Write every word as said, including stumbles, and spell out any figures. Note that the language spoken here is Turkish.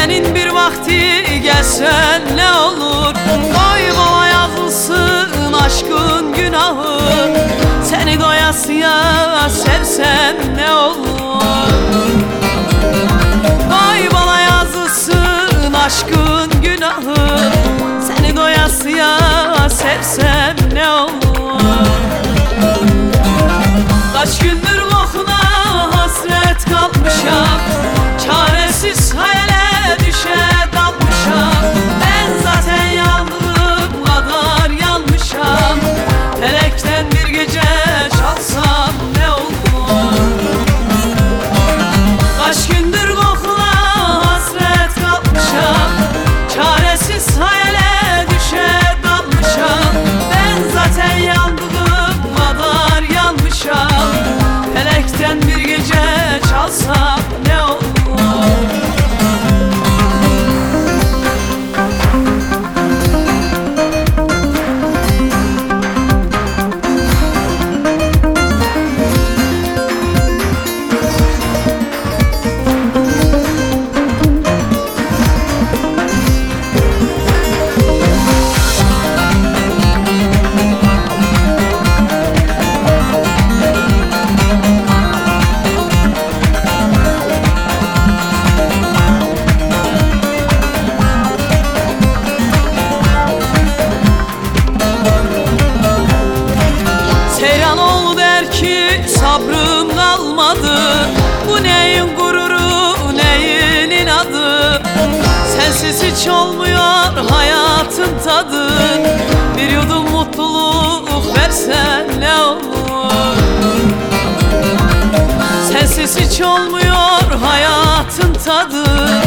Senin bir vakti gelsen ne olur, koy bana yazılsın aşkın günahı. Seni doyasıya sevsem ne olur, koy bana yazılsın aşkın günahı. Seni doyasıya sevsem ne olur. Kaç gündür kokuna hasret kalmışam, çaresiz hayale düşe dalmışam. Ben zaten yandığım kadar yanmışam. Felekten bir gece çalsam ne olur. Kaç gündür kokuna hasret kalmışam, çaresiz hayale düşe dalmışam. Ben zaten yandığım kadar yanmışam. Felekten bir gece çalsam ne olur. Seyranoğlu der ki sabrım kalmadı. Bu neyin gururu, neyin inadı? Sensiz hiç olmuyor hayatın tadı. Bir yudum mutluluk versen ne olur. Sensiz hiç olmuyor hayatın tadı.